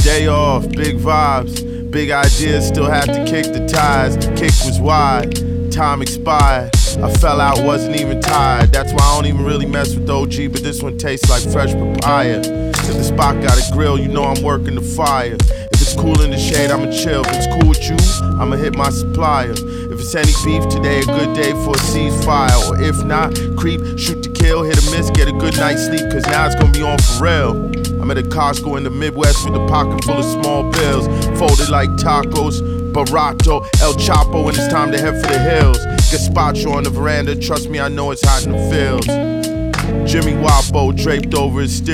Day off, big vibes, big ideas, still have to kick the tires. Kick was wide, time expired. I fell out, wasn't even tired. That's why I don't even really mess with OG, but this one tastes like fresh papaya. If the spot got a grill, you know I'm working the fire. If it's cool in the shade, I'ma chill. If it's cool with you, I'ma hit my supplier. If it's any beef today, a good day for a ceasefire. Or if not, creep, shoot to kill, hit or miss, get a good night's sleep, cause now it's gonna be on for real. I'm at a Costco in the Midwest with a pocket full of small bills, folded like tacos, Barato, El Chapo, and it's time to head for the hills. Gazpacho on the veranda, trust me, I know it's hot in the fields. Jimmy Wapo draped over his steel.